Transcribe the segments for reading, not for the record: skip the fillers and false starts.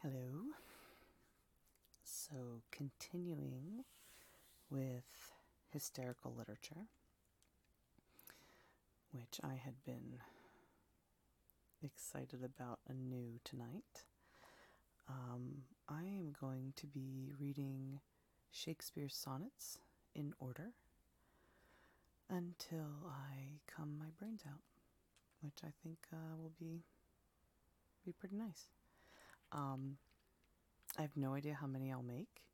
Hello. So, continuing with hysterical literature, which I had been excited about anew tonight, I am going to be reading Shakespeare's sonnets in order until I come my brains out, which I think will be pretty nice. I have no idea how many I'll make,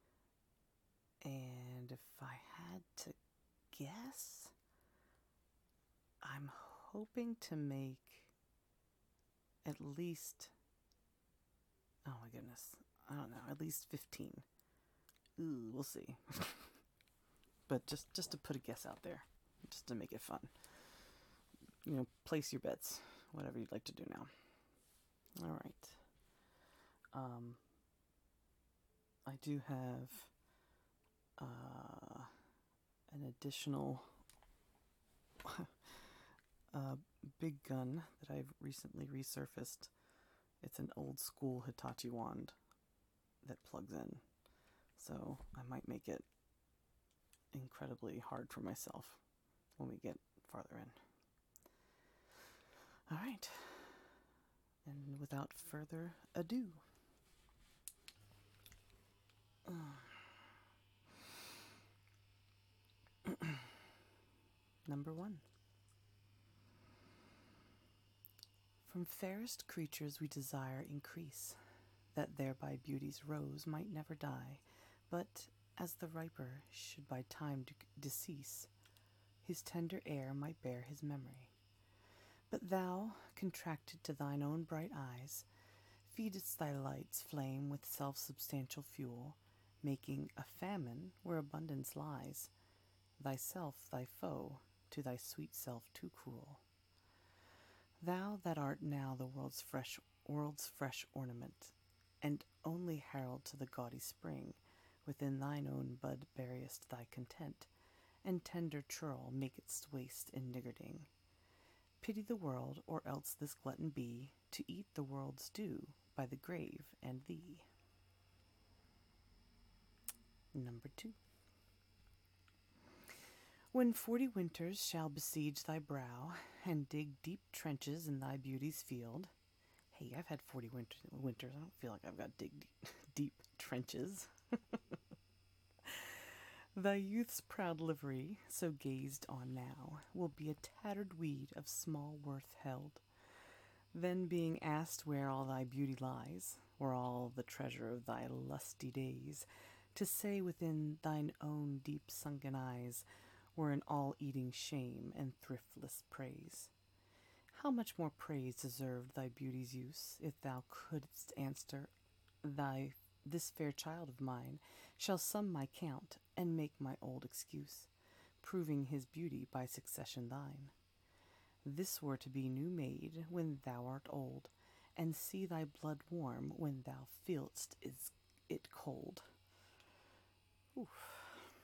and if I had to guess, I'm hoping to make at least, oh my goodness, I don't know, at least 15. Ooh, we'll see. But just to put a guess out there, just to make it fun. Place your bets, whatever you'd like to do now. All right. I do have an additional big gun that I've recently resurfaced. It's an old school Hitachi wand that plugs in, so I might make it incredibly hard for myself when we get farther in. All right, and without further ado, number 1. From fairest creatures we desire increase, that thereby beauty's rose might never die, but, as the riper should by time decease, his tender air might bear his memory. But thou, contracted to thine own bright eyes, feedest thy light's flame with self-substantial fuel, making a famine where abundance lies, thyself thy foe, to thy sweet self too cruel. Thou that art now the world's fresh ornament, and only herald to the gaudy spring, within thine own bud buryest thy content, and tender churl makest waste in niggarding. Pity the world, or else this glutton be, to eat the world's due by the grave and thee. Number 2. When 40 winters shall besiege thy brow, and dig deep trenches in thy beauty's field. Hey, I've had 40 winters. I don't feel like I've got dig deep trenches. Thy youth's proud livery, so gazed on now, will be a tattered weed of small worth held. Then being asked where all thy beauty lies, where all the treasure of thy lusty days, to say within thine own deep sunken eyes, were an all-eating shame and thriftless praise. How much more praise deserved thy beauty's use, if thou couldst answer, this fair child of mine shall sum my count, and make my old excuse, proving his beauty by succession thine. This were to be new made when thou art old, and see thy blood warm when thou feel'st it cold. Oof.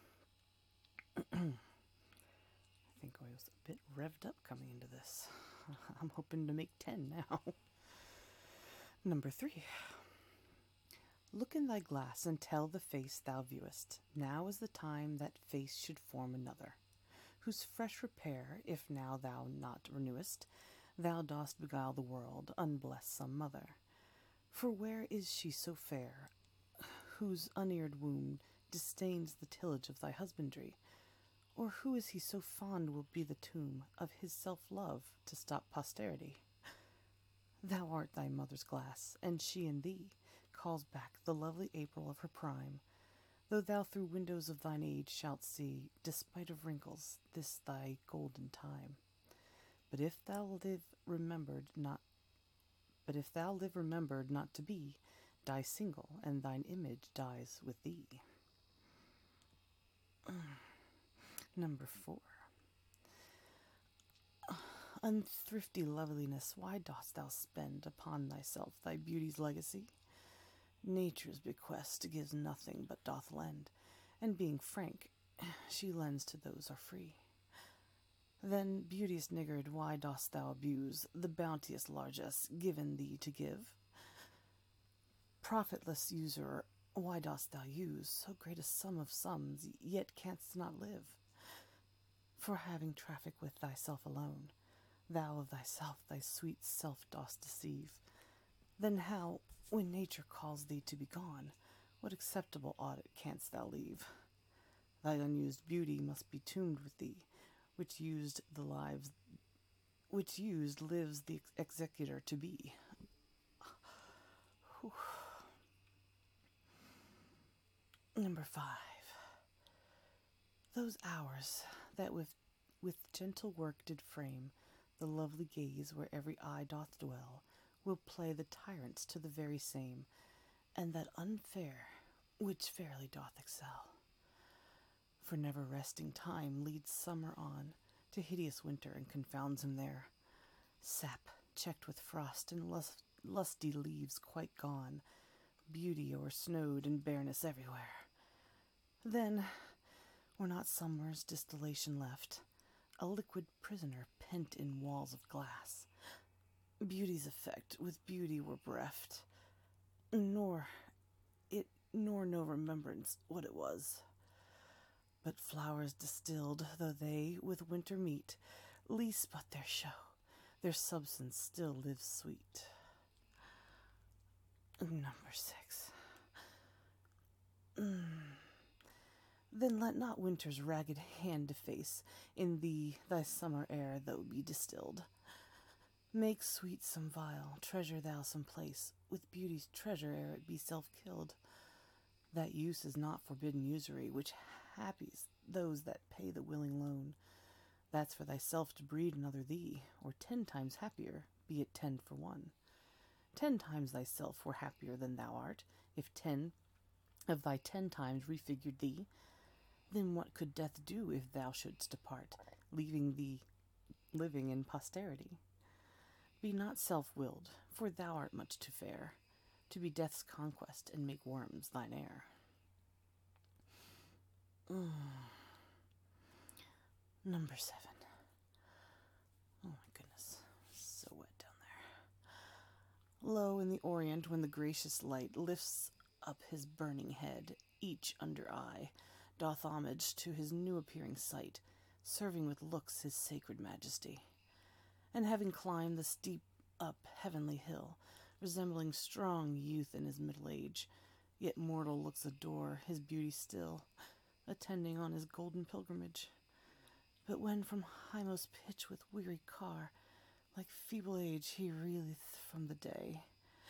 I think I was a bit revved up coming into this. I'm hoping to make 10 now. Number 3. Look in thy glass and tell the face thou viewest. Now is the time that face should form another, whose fresh repair, if now thou not renewest, thou dost beguile the world, unbless some mother. For where is she so fair, whose uneared womb disdains the tillage of thy husbandry? Or who is he so fond will be the tomb of his self-love to stop posterity? Thou art thy mother's glass, and she in thee calls back the lovely April of her prime, though thou through windows of thine age shalt see, despite of wrinkles, this thy golden time. But if thou live remembered not to be, die single, and thine image dies with thee. Number 4. Unthrifty loveliness, why dost thou spend upon thyself thy beauty's legacy? Nature's bequest gives nothing but doth lend, and being frank, she lends to those are free. Then, beauteous niggard, why dost thou abuse the bounteous largesse given thee to give? Profitless usurer, why dost thou use so great a sum of sums, yet canst not live? For having traffic with thyself alone, thou of thyself thy sweet self dost deceive. Then how, when nature calls thee to be gone, what acceptable audit canst thou leave? Thy unused beauty must be tuned with thee, which used lives the executor to be. Whew. Number 5. Those hours that with gentle work did frame the lovely gaze where every eye doth dwell, will play the tyrants to the very same, and that unfair which fairly doth excel. For never resting time leads summer on to hideous winter and confounds him there. Sap checked with frost and lusty leaves quite gone, beauty o'ersnowed and bareness everywhere. Then, were not summer's distillation left, a liquid prisoner pent in walls of glass, beauty's effect with beauty were bereft, nor no remembrance what it was. But flowers distilled, though they with winter meet, least but their show, their substance still lives sweet. Number 6. Then let not winter's ragged hand deface in thee thy summer air, though be distilled. Make sweet some vial, treasure thou some place, with beauty's treasure ere it be self-killed. That use is not forbidden usury, which happies those that pay the willing loan. That's for thyself to breed another thee, or 10 times happier, be it 10 for 1. 10 times thyself were happier than thou art, if 10 of thy 10 times refigured thee. Then what could death do if thou shouldst depart, leaving thee living in posterity? Be not self-willed, for thou art much too fair to be death's conquest and make worms thine heir. Number 7. Oh my goodness, so wet down there. Lo, in the orient, when the gracious light lifts up his burning head, each under eye doth homage to his new appearing sight, serving with looks his sacred majesty. And having climbed the steep up heavenly hill, resembling strong youth in his middle age, yet mortal looks adore his beauty still, attending on his golden pilgrimage. But when from highmost pitch with weary car, like feeble age he reeleth from the day,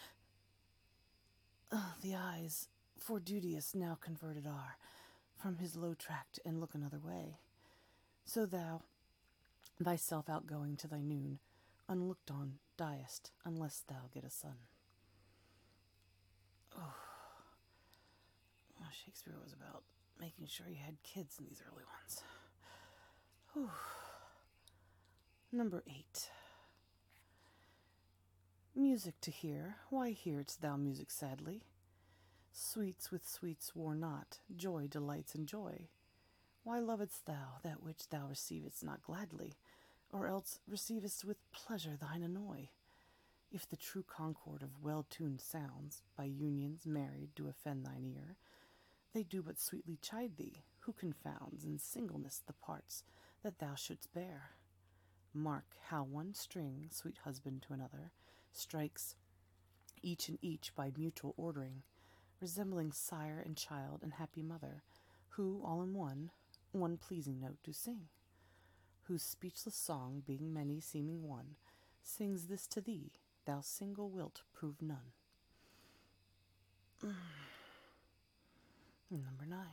the eyes, for duteous now converted are, from his low tract and look another way. So thou, thyself outgoing to thy noon, unlooked on diest, unless thou get a son. Oh, Shakespeare was about making sure he had kids in these early ones. Whew. Number 8. Music to hear, why hear'st thou music sadly? Sweets with sweets war not, joy delights in joy. Why lovedst thou that which thou receivest not gladly, or else receivest with pleasure thine annoy? If the true concord of well-tuned sounds, by unions married, do offend thine ear, they do but sweetly chide thee, who confounds in singleness the parts that thou shouldst bear. Mark how one string, sweet husband to another, strikes each and each by mutual ordering, resembling sire and child and happy mother, who all in one pleasing note do sing, whose speechless song, being many seeming one, sings this to thee, thou single wilt prove none. Number 9.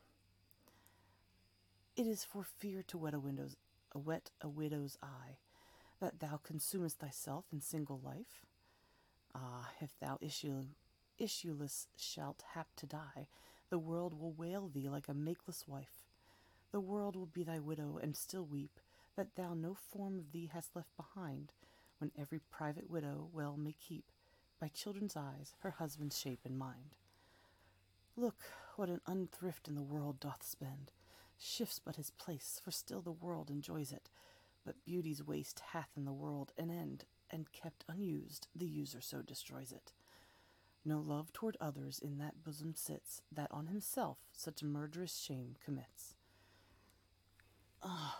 It is for fear to wet a widow's eye, that thou consumest thyself in single life. Ah, if thou issueless shalt hap to die, the world will wail thee like a makeless wife. The world will be thy widow, and still weep that thou no form of thee hast left behind, when every private widow well may keep, by children's eyes, her husband's shape and mind. Look, what an unthrift in the world doth spend, shifts but his place, for still the world enjoys it, but beauty's waste hath in the world an end, and kept unused, the user so destroys it. No love toward others in that bosom sits, that on himself such murderous shame commits. Oh,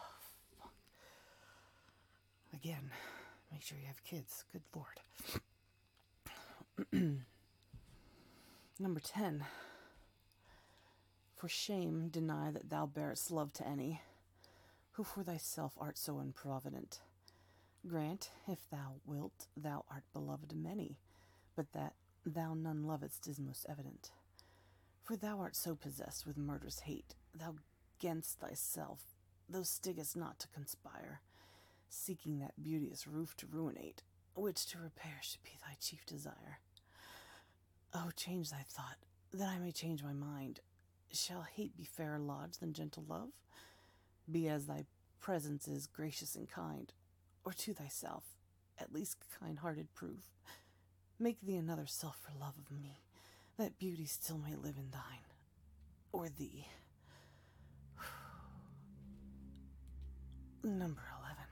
again, make sure you have kids. Good Lord. Number 10. For shame deny that thou bearest love to any, who for thyself art so improvident. Grant, if thou wilt, thou art beloved of many, but that thou none lovest is most evident. For thou art so possessed with murderous hate, thou 'gainst thyself, thou stiggest not to conspire, seeking that beauteous roof to ruinate, which to repair should be thy chief desire. Oh, change thy thought, that I may change my mind. Shall hate be fairer lodged than gentle love? Be as thy presence is gracious and kind, or to thyself, at least kind-hearted prove. Make thee another self for love of me, that beauty still may live in thine, or thee. Number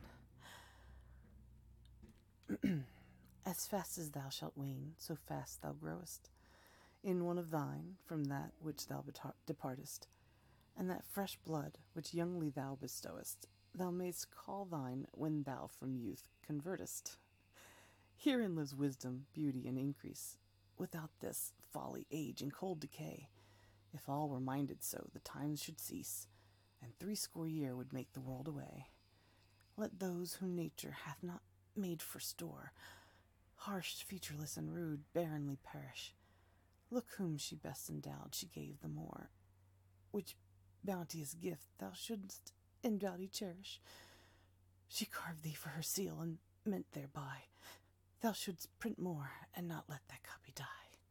11. As fast as thou shalt wane, so fast thou growest in one of thine from that which thou departest, and that fresh blood which youngly thou bestowest, thou mayst call thine when thou from youth convertest. Herein lives wisdom, beauty, and increase. Without this, folly, age, and cold decay. If all were minded so, the times should cease, and 80 years would make the world away. Let those whom nature hath not made for store, harsh, featureless, and rude, barrenly perish. Look whom she best endowed, she gave the more, which bounteous gift thou shouldst in bounty cherish. She carved thee for her seal, and meant thereby thou shouldst print more, and not let that copy die.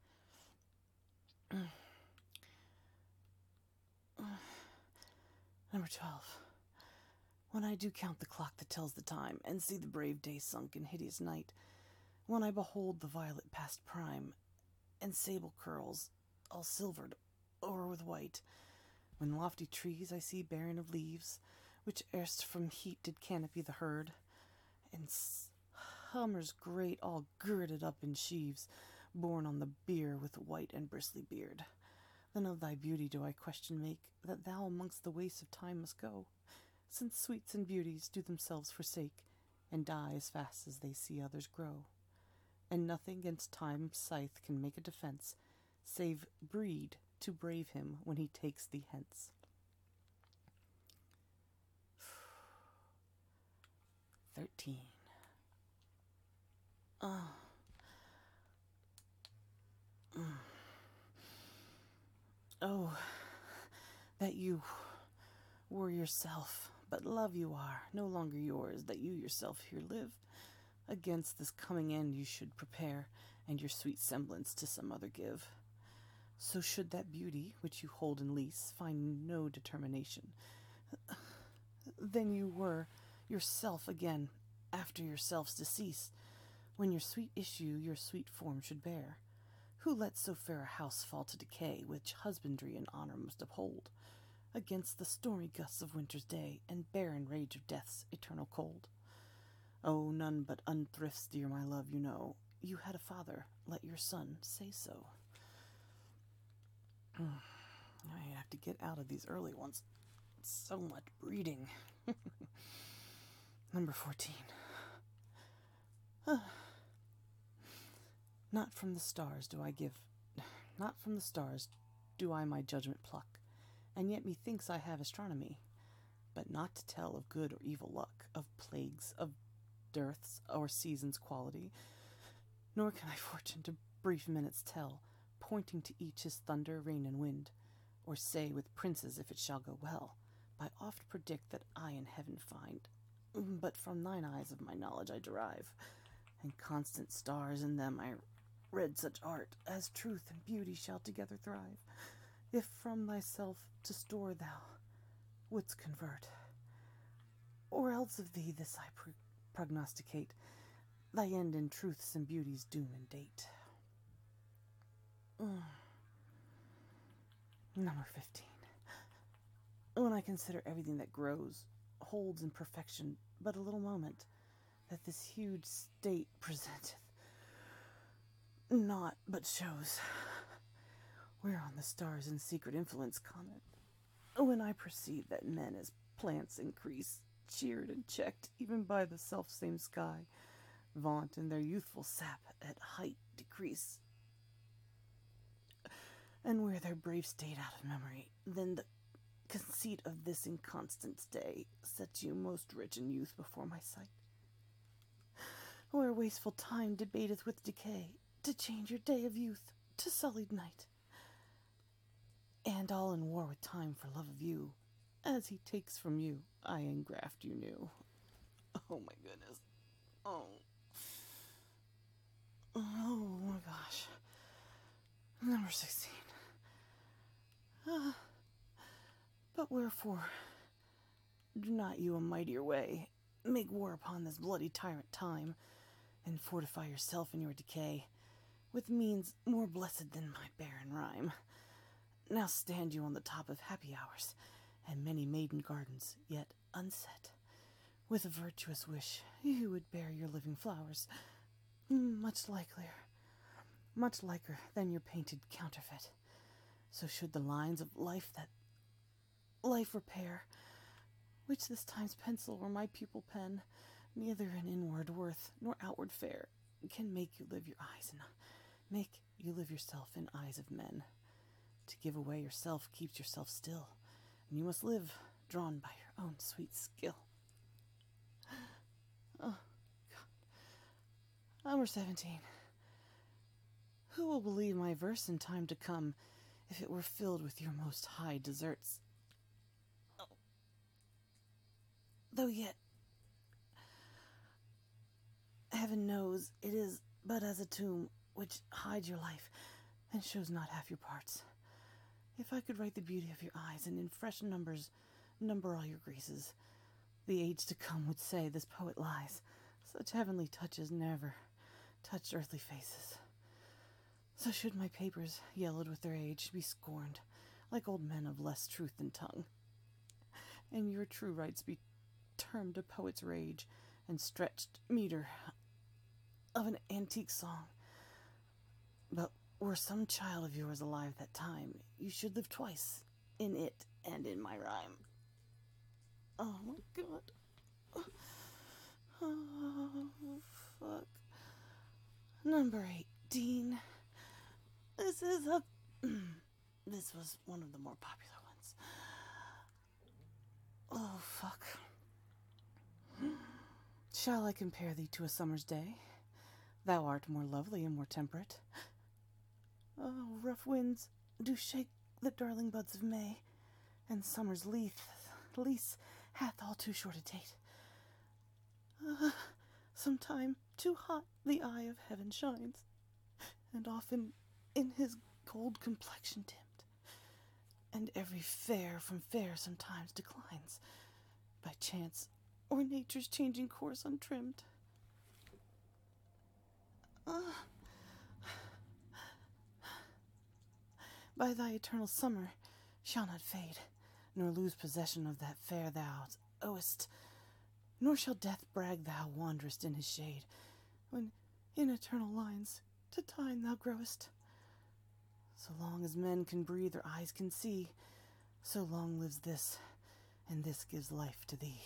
Number 12. When I do count the clock that tells the time, and see the brave day sunk in hideous night, when I behold the violet past prime, and sable curls all silvered o'er with white, when lofty trees I see barren of leaves, which erst from heat did canopy the herd, and hummers great all girded up in sheaves, borne on the bier with white and bristly beard, then of thy beauty do I question make, that thou amongst the wastes of time must go, since sweets and beauties do themselves forsake, and die as fast as they see others grow. And nothing against time's scythe can make a defense, save breed to brave him when he takes thee hence. 13. Oh, that you were yourself, but love you are, no longer yours, that you yourself here live. Against this coming end you should prepare, and your sweet semblance to some other give. So should that beauty, which you hold in lease, find no determination, then you were yourself again, after yourself's decease, when your sweet issue your sweet form should bear. Who lets so fair a house fall to decay, which husbandry and honor must uphold, against the stormy gusts of winter's day, and barren rage of death's eternal cold? Oh, none but unthrifts, dear my love, you know. You had a father, let your son say so. I have to get out of these early ones. So much breeding. Number 14. Not from the stars do I my judgment pluck, and yet methinks I have astronomy, but not to tell of good or evil luck, of plagues, of dearths, or seasons' quality, nor can I fortune to brief minutes tell, pointing to each his thunder, rain, and wind, or say with princes if it shall go well, by oft predict that I in heaven find, but from thine eyes of my knowledge I derive, and constant stars in them I read such art, as truth and beauty shall together thrive, if from thyself to store thou wouldst convert. Or else of thee this I prognosticate, thy end in truth's and beauty's doom and date. Number 15. When I consider everything that grows, holds in perfection but a little moment, that this huge state presenteth, Naught but shows. Whereon the stars in secret influence comment. When I perceive that men as plants increase, cheered and checked even by the self-same sky, vaunt in their youthful sap at height decrease. And where their brave state out of memory, then the conceit of this inconstant stay sets you most rich in youth before my sight. Where wasteful time debateth with decay, to change your day of youth to sullied night. And all in war with time for love of you, as he takes from you, I engraft you new. Oh my goodness. Oh my gosh. Number 16. But wherefore do not you a mightier way make war upon this bloody tyrant time, and fortify yourself in your decay with means more blessed than my barren rhyme. Now stand you on the top of happy hours, and many maiden gardens yet unset. With a virtuous wish you would bear your living flowers, much liker than your painted counterfeit. So should the lines of life that life repair, which this time's pencil or my pupil pen, neither in inward worth nor outward fair, can make you live yourself in eyes of men. To give away yourself keeps yourself still, and you must live drawn by your own sweet skill. Oh, God. Number 17. Who will believe my verse in time to come, if it were filled with your most high deserts? Oh. Though yet, heaven knows it is but as a tomb which hides your life and shows not half your parts. If I could write the beauty of your eyes, and in fresh numbers number all your graces, the age to come would say this poet lies. Such heavenly touches never touched earthly faces. So should my papers, yellowed with their age, be scorned, like old men of less truth than tongue, and your true rights be termed a poet's rage, and stretched meter of an antique song. But were some child of yours alive that time, you should live twice, in it and in my rhyme. Oh my God. Oh, fuck. Number 18. This is a... This was one of the more popular ones. Oh, fuck. Shall I compare thee to a summer's day? Thou art more lovely and more temperate. Oh, rough winds do shake the darling buds of May, and summer's lease hath all too short a date. Sometime too hot the eye of heaven shines, and often in his gold complexion dimmed, and every fair from fair sometimes declines, by chance or nature's changing course untrimmed. By thy eternal summer shall not fade, nor lose possession of that fair thou owest, nor shall death brag thou wanderest in his shade, when in eternal lines to time thou growest. So long as men can breathe or eyes can see, so long lives this, and this gives life to thee.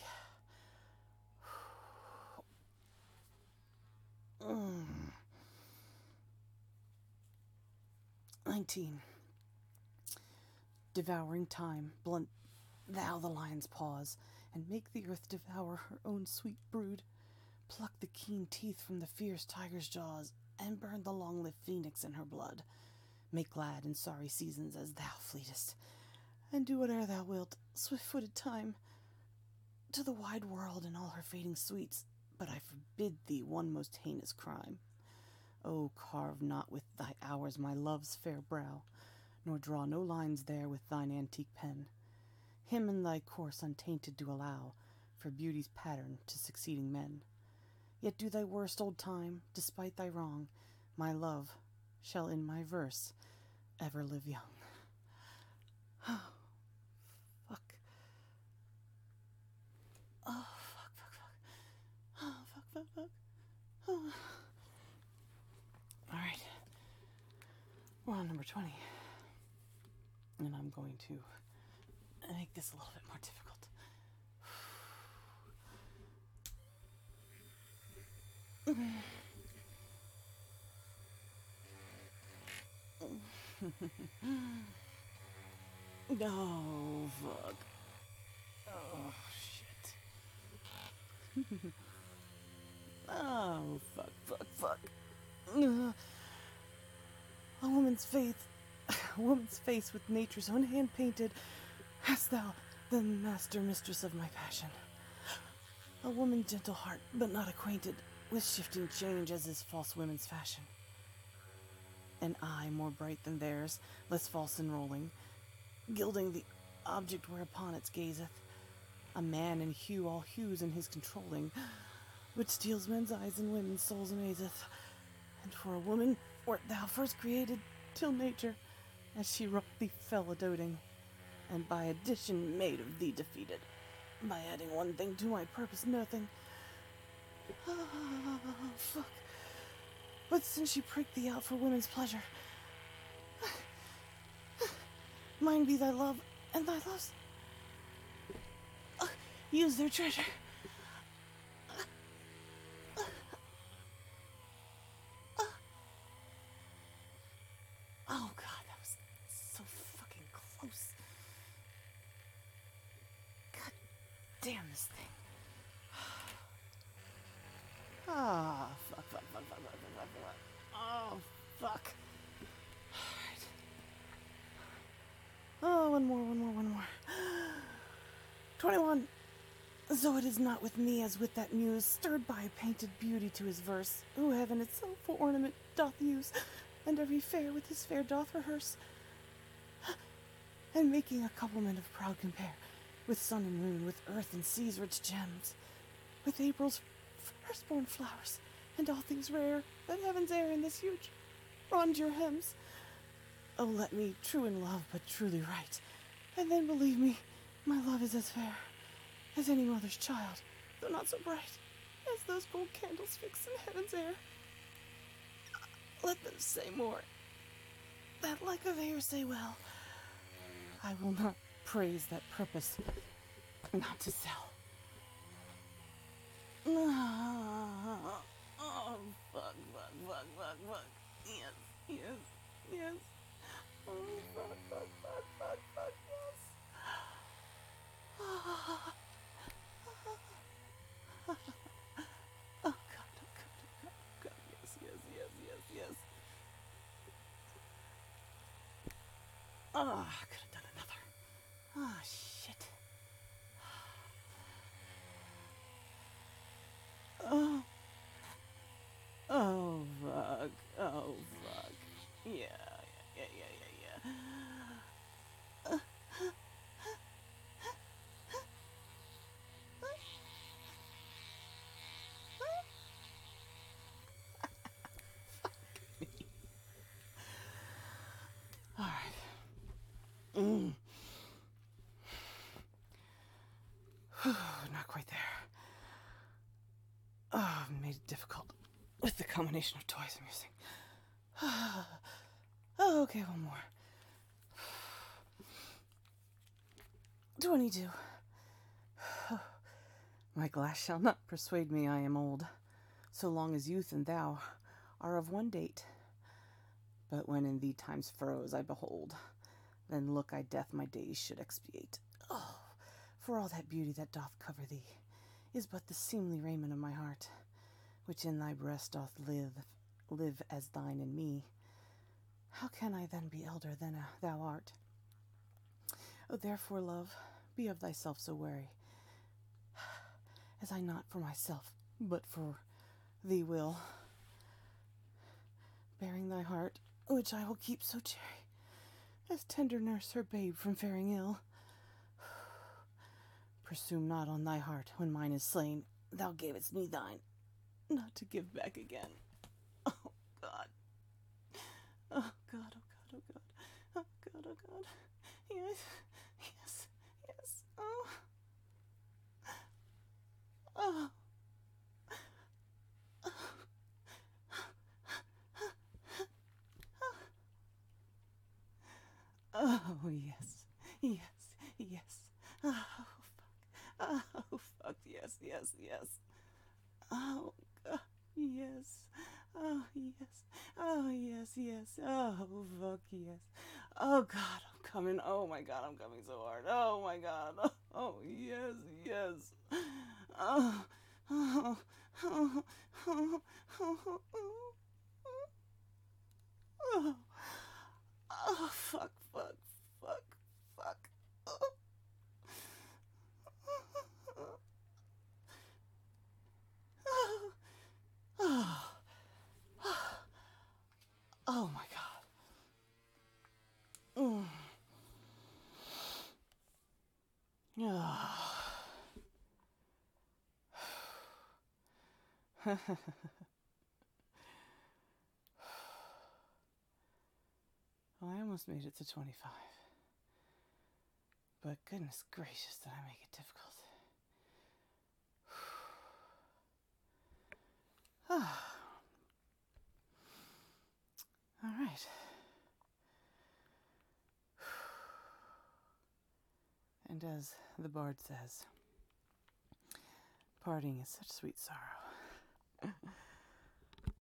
19. Devouring time, blunt thou the lion's paws, and make the earth devour her own sweet brood. Pluck the keen teeth from the fierce tiger's jaws, and burn the long-lived phoenix in her blood. Make glad and sorry seasons as thou fleetest, and do whate'er thou wilt, swift-footed time, to the wide world and all her fading sweets, but I forbid thee one most heinous crime. Oh, carve not with thy hours my love's fair brow, nor draw no lines there with thine antique pen. Him in thy course untainted do allow, for beauty's pattern to succeeding men. Yet do thy worst, old time, despite thy wrong, my love shall in my verse ever live young. Oh, fuck. Oh, fuck. Oh, fuck. Oh. Alright. We're on number 20. And I'm going to make this a little bit more difficult. Oh, fuck. Oh, shit. Oh, fuck. Uh, a woman's face with nature's own hand painted, hast thou, the master mistress of my passion. A woman gentle heart, but not acquainted with shifting change as is false women's fashion. An eye more bright than theirs, less false and rolling, gilding the object whereupon it gazeth. A man in hue, all hues in his controlling, which steals men's eyes and women's souls amazeth. And for a woman wert thou first created, till nature, as she wrought thee, fell a doting, and by addition made of thee defeated. By adding one thing to my purpose, nothing. Oh, fuck. But since she pricked thee out for women's pleasure, mine be thy love, and thy love's. Use their treasure. Oh god, that was so fucking close. God damn this thing. Ah, fuck. Oh, fuck. Alright. Oh, one more. 21. So it is not with me as with that muse, stirred by painted beauty to his verse, who heaven itself for ornament doth use, and every fair with his fair doth rehearse, and making a couplement of proud compare, with sun and moon, with earth and sea's rich gems, with April's firstborn flowers, and all things rare, that heaven's air in this huge rondure hems. Oh, let me, true in love, but truly right, and then believe me, my love is as fair as any mother's child, though not so bright as those gold candles fixed in heaven's air. Let them say more, that like of air say well. I will not praise that purpose not to sell. Oh, fuck. Yes. Oh, fuck, yes. Oh, God, yes. Oh, I could have done another. Oh, shit. Oh, fuck. Yeah. All right. Not quite there. Oh, I've made it difficult with the combination of toys I'm using. Oh, okay, one more. 22. My glass shall not persuade me I am old, so long as youth and thou are of one date. But when in thee time's furrows I behold, then look I death my days should expiate. Oh, for all that beauty that doth cover thee is but the seemly raiment of my heart, which in thy breast doth live as thine in me. How can I then be elder than thou art? Oh, therefore, love, be of thyself so wary, as I not for myself, but for thee will, bearing thy heart, which I will keep so chary, as tender nurse her babe from faring ill. Presume not on thy heart, when mine is slain, thou gavest me thine, not to give back again. Oh, God. Oh, God. Yes. Oh. Oh, yes. Yes. Yes. Oh, fuck. Oh, fuck. Yes, yes, yes. Oh, God. Yes. Oh, yes. Oh, yes, yes. Oh, fuck, yes. Oh, God, I'm coming. Oh, my God, I'm coming so hard. Oh, my God. Oh, yes, yes. Oh, oh, oh, oh, oh, oh, oh, fuck, fuck, fuck, fuck. Oh, oh, oh, oh, my God. Mm. Oh. Well, I almost made it to 25. But goodness gracious, did I make it difficult. All right. And as the bard says, parting is such sweet sorrow.